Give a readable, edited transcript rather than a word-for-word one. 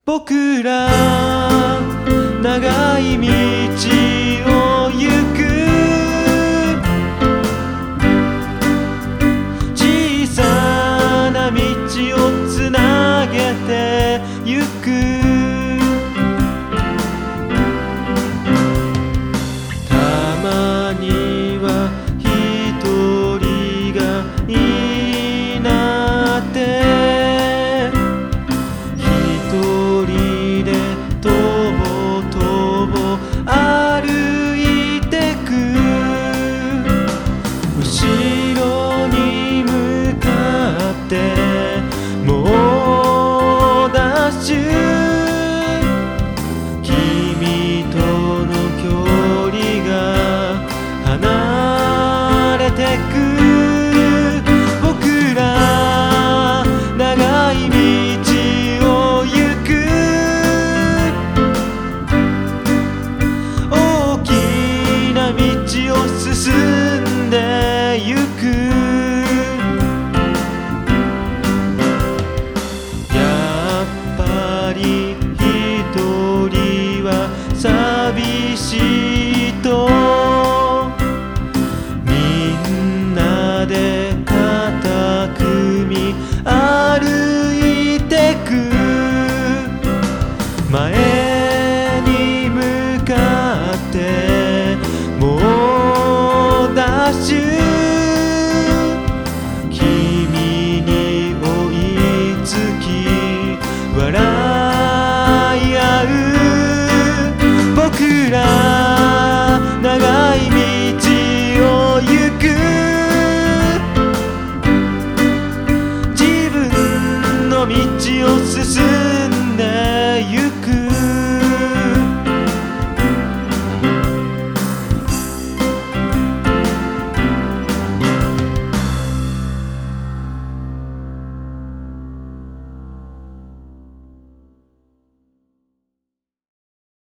僕ら長い道を行く、小さな道をつなげてゆく。たまには一人がいいなって一人でとぼとぼ歩いてく。後ろに向かって猛ダッシュ、君との距離が離れてく。僕ら長い道を行く、大きな道を進んでゆく。やっぱり一人は寂しいと、みんなで肩組み歩いてく。前に向かって猛ダッシュ、君に追いつき笑い合う。僕ら